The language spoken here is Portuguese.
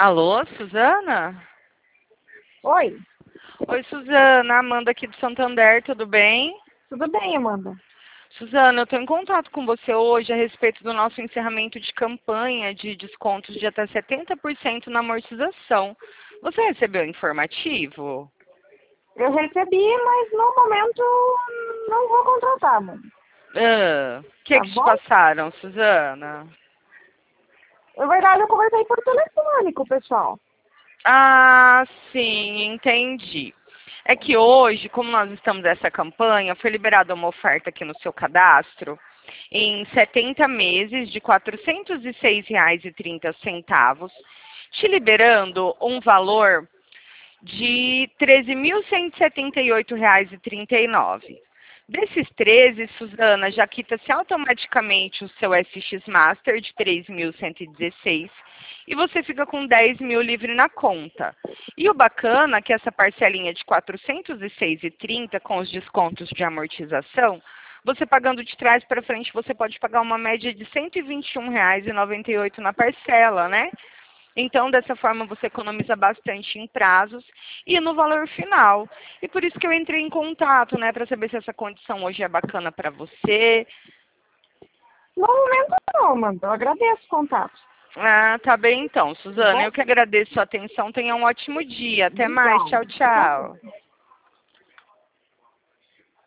Alô, Suzana? Oi, Oi, Suzana. Amanda aqui do Santander, tudo bem? tudo bem, Amanda? Suzana, eu estou em contato com você hoje a respeito do nosso encerramento de campanha de descontos de até 70% na amortização. Você recebeu o informativo? Eu recebi, mas no momento não vou contratar, Amanda. O que Tá que te bom? passaram, Suzana? Na verdade, eu conversei por telefone com o pessoal. Ah, sim, entendi. É que hoje, como nós estamos nessa campanha, foi liberada uma oferta aqui no seu cadastro em 70 meses de R$ 406,30, te liberando um valor de R$ 13.178,39. Desses 13, Suzana, já quita-se automaticamente o seu FX Master de 3.116 e você fica com 10 mil livre na conta. E o bacana é que essa parcelinha de R$ 406,30 com os descontos de amortização, você pagando de trás para frente, você pode pagar uma média de R$ 121,98 na parcela, né? Então, dessa forma, você economiza bastante em prazos e no valor final. E por isso que eu entrei em contato, né, para saber se essa condição hoje é bacana para você. No momento não, Amanda. Eu agradeço o contato. Ah, tá bem então, Tá Suzana. bom? Eu que agradeço a atenção. Tenha um ótimo dia. Até mais. Obrigada. Tchau, Você também. tchau.